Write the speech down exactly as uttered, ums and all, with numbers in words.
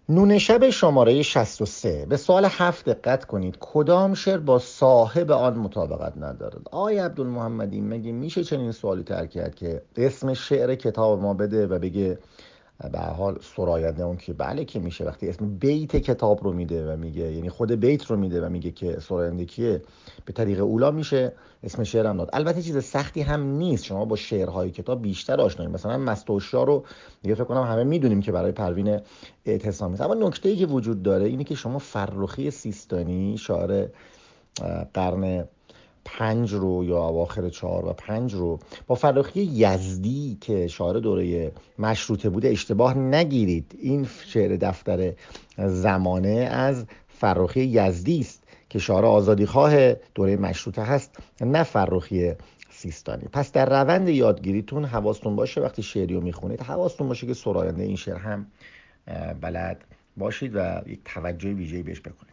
نون شب شماره شصت و سه. به سوال هفت دقت کنید. کدام شعر با صاحب آن مطابقت ندارد؟ آقای عبدالمحمدی، مگه میشه چنین سوالی ترک کرد که اسم شعر کتاب ما بده و بگه به هر حال سراینده اون که بله که میشه. وقتی اسم بیت کتاب رو میده و میگه، یعنی خود بیت رو میده و میگه که سراینده کیه، به طریق اولا میشه اسم شعر هم داد. البته چیز سختی هم نیست، شما با شعرهای کتاب بیشتر آشنایید. مثلا مستوشا رو دیگه فکر کنم همه میدونیم که برای پروین اعتصامی است. اما نکته‌ای که وجود داره اینه که شما فرخی سیستانی، شاعر قرن پنج رو یا اواخر چهار و پنج رو با فرخی یزدی که شاعر دوره مشروطه بوده اشتباه نگیرید. این شعر دفتر زمانه از فرخی یزدی است که شاعر آزادیخواه دوره مشروطه هست، نه فرخی سیستانی. پس در روند یادگیریتون حواستون باشه وقتی شعری رو میخونید، حواستون باشه که سراینده این شعر هم بلد باشید و یک توجه ویژه‌ای بهش بکنید.